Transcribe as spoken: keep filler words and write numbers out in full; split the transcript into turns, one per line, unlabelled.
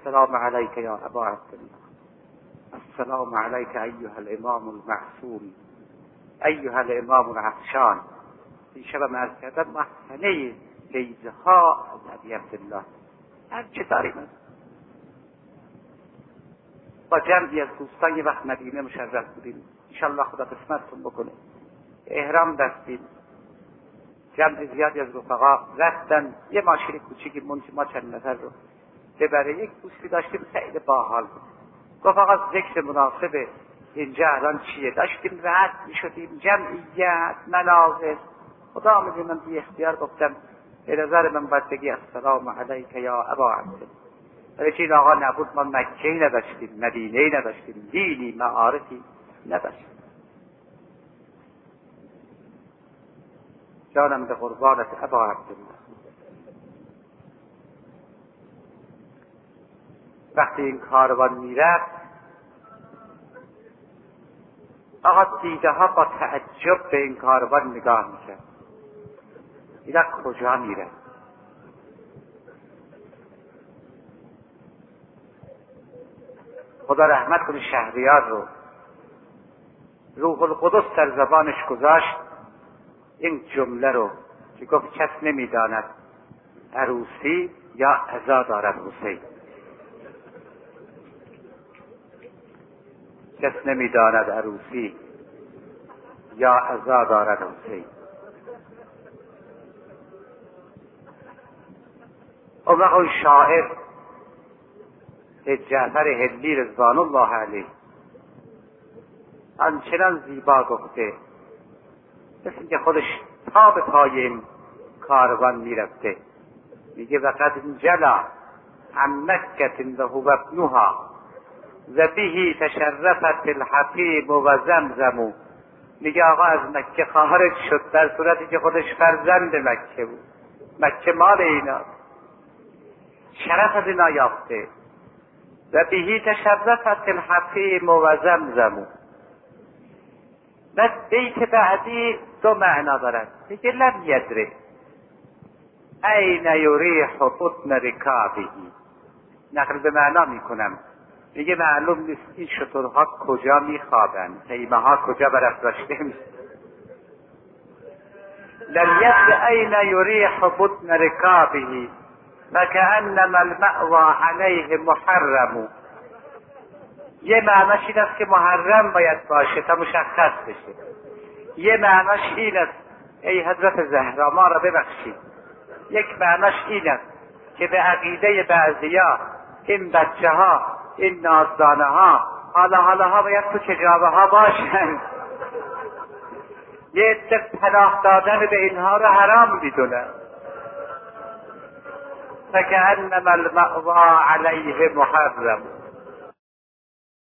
السلام علیک یا ابا عبدالله، السلام علیک ایها الامام المعصوم، ایها الامام العطشان. این شب من عرض کردم محسنه فیض ها از ابی عبدالله هر چه داریم. با جمعی از دوستان یه وقت مدینه مشرف بودیم، انشالله خدا قسمتتون بکنه. احرام دستیم، جمع زیادی از رفقا رفتن یه ماشین کوچیکی موند ما چند نفر رو ببره. یک دوستی داشتیم خیلی باحال بود، گفت آقا ذکر مناسب اینجا الان چیه؟ داشتیم رد می شدیم، جمعیت، مناظر، خدا میدونه من بی اختیار گفتم به نظر من باید بگی السلام علیک یا ابا عبدالله. ولی که این آقا نبود ما مکه‌ای نداشتیم، مدینه‌ای نداشتیم، دینی معارفی نداشتیم. جانم به قربانت ابا عبدالله. وقتی این کاروان میرفت آقا دیده ها با تعجب به این کاروان نگاه میکرد، اینا کجا میره؟ خدا رحمت کنه شهریار رو، روح القدس در زبانش گذاشت این جمله رو که گفت کس نمیداند عروسی یا عزا دارد حسین، کس نمیداند عروسی یا عزا دارد حسین. اون وقت اون شاعر جعفر هندی رضوان الله علیه آنچنان زیبا گفته مثل که خودش تا به پای این کاروان میرفته. میگه وقد جلا عن مکة و هو ابنها و به تشرفت الحتیم و زمزم. میگه آقا از مکه خارج شد در صورتی که خودش فرزند مکه بود، مکه مال اینا، شرف از اینا یافته. و به تشرفت الحتیم و زمزم. بس بیت بعدی دو معنا دارد، میگه لم یدره این یریح بطن رکابه. نقل به معنا میکنم، میگه معلوم نیست این شترها کجا میخوابند، خیمه ها کجا برافراشته میشه. لم یدره این یریح بطن رکابه فکأنما المأوى علیه محرم. یه معناش این است که محرم باید باشه تا مشخص بشه. یه معناش این است ای حضرت زهرا ما را ببخشید. یک معناش این است که به عقیده بعضیا این بچه ها، این نازدانه ها، حالا حالا ها باید تو کجابه ها باشن. یه عده پناه دادن به اینها را حرام میدونن. فکأنما المأوى علیه محرم.